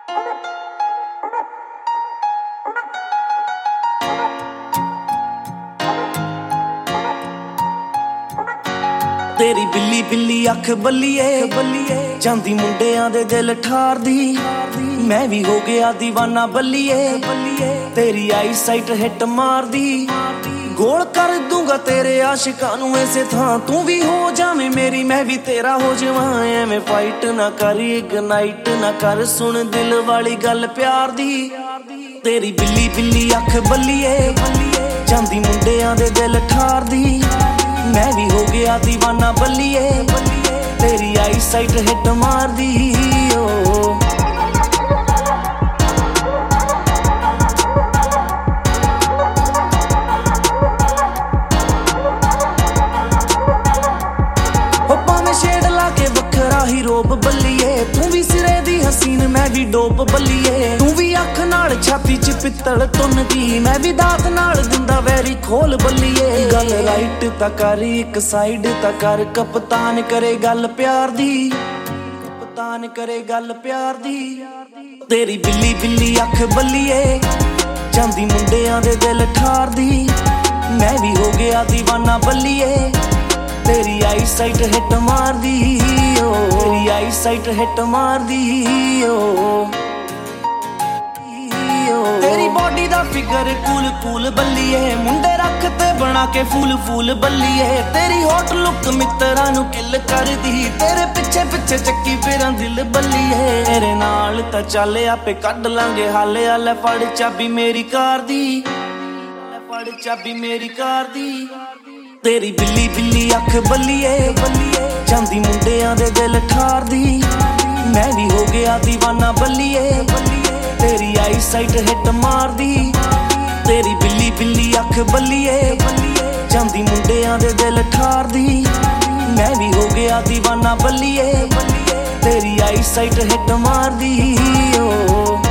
तेरी बिल्ली बिल्ली अख बल्लिए जांदी मुंडियां दे दिल ठारदी मैं भी हो गया दीवाना बल्लिए तेरी आई साइट हिट मारदी गोल कर दूंगा तेरे आशिकां नू ऐसे थां तू भी हो जावे मेरी मैं भी तेरा हो जावां एवें फाइट ना कर इग्नाइट ना कर सुन दिल वाली गल प्यार दी तेरी बिल्ली बिल्ली अख बल्लिए जांदी मुंडियां दे दिल ठारदी मैं भी हो गया दीवाना बल्लिए तेरी आई साइट हिट मार दी भावें शेड लाके वखरा ही रोब बल्लिए तू भी सिरे दी हसीन मैं भी डोप बल्लिए तू भी अख नाल छाती च पित्तल तुन दी मैं भी दात नाल दिंदा वैरी खोल बल्लिए गल राइट ता कर एक साइड ता कर कप्तान करे गल प्यार दी कप्तान करे गल प्यार दी तेरी बिल्ली बिल्ली अख बल्लिए जांदी मुंडियां दे दिल ठार दी मैं भी हो गया दीवाना बल्लिए तेरी आई साइट हिट मार दी तेरी आई साइट हिट मार दी तेरी बॉडी दा फिगर कूल कूल बल्लिए मुंडे रख ते बना के फूल फूल बल्लिए तेरी हॉट लुक मित्तरां नू किल कर दी तेरे पिछे पिछे चक्की फिरां दिल बल्लिए तेरे नाल तां चल आपे कढ लांगे हाले हाले फड़ चाबी मेरी कार दी फड़ चाबी मेरी कार दी तेरी बिल्ली बिल्ली अख बल्लिए जांदी मुंडियां दे दिल ठार दी मैं भी हो गया दीवाना बल्लिए तेरी आई साइट हिट मार दी तेरी बिल्ली बिल्ली अख बल्लिए जांदी मुंडियां दे दिल ठार दी मैं भी हो गया दीवाना बल्लिए तेरी आई साइट हिट मार दी